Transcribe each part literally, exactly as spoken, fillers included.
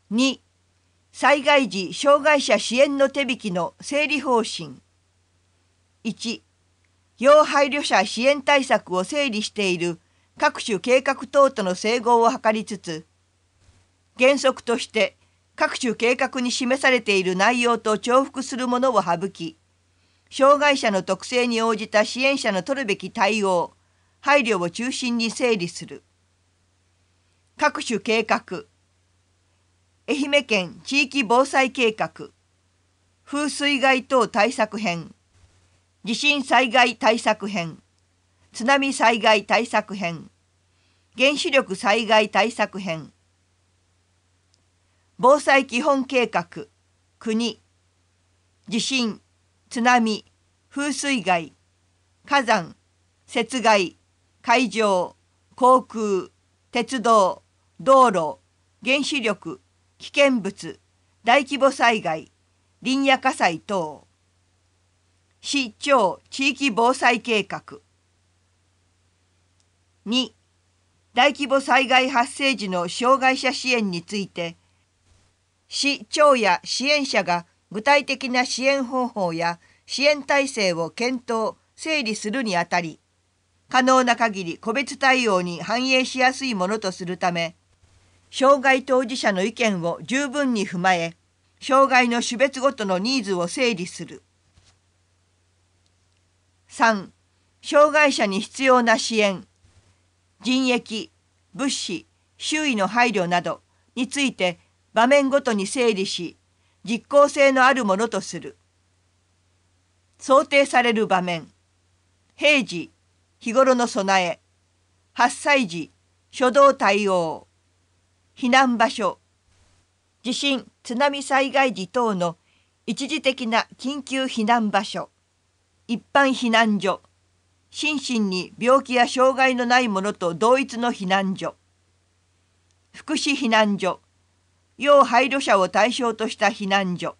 に、災害時障害者支援の手引きの整理方針。いち、要配慮者支援対策を整理している各種計画等との整合を図りつつ、原則として各種計画に示されている内容と重複するものを省き、障害者の特性に応じた支援者の取るべき対応、配慮を中心に整理する。各種計画。愛媛県地域防災計画、風水害等対策編、地震災害対策編、津波災害対策編、原子力災害対策編、防災基本計画、国、地震、津波、風水害、火山、雪害、海上、航空、鉄道、道路、原子力、危険物、大規模災害、林野火災等。市町地域防災計画。に、大規模災害発生時の障害者支援について、市町や支援者が具体的な支援方法や支援体制を検討・整理するにあたり、可能な限り個別対応に反映しやすいものとするため、障害当事者の意見を十分に踏まえ、障害の種別ごとのニーズを整理する。さん、障害者に必要な支援、人益、物資、周囲の配慮などについて場面ごとに整理し、実効性のあるものとする。想定される場面、平時、日頃の備え、発災時、初動対応、避難場所、地震・津波災害時等の一時的な緊急避難場所、一般避難所、心身に病気や障害のないものと同一の避難所、福祉避難所、要配慮者を対象とした避難所。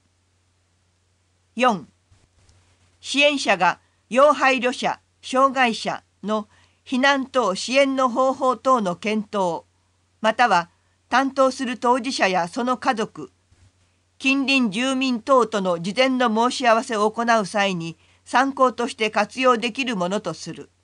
よん、支援者が要配慮者、障害者の避難等支援の方法等の検討、または担当する当事者やその家族、近隣住民等との事前の申し合わせを行う際に参考として活用できるものとする。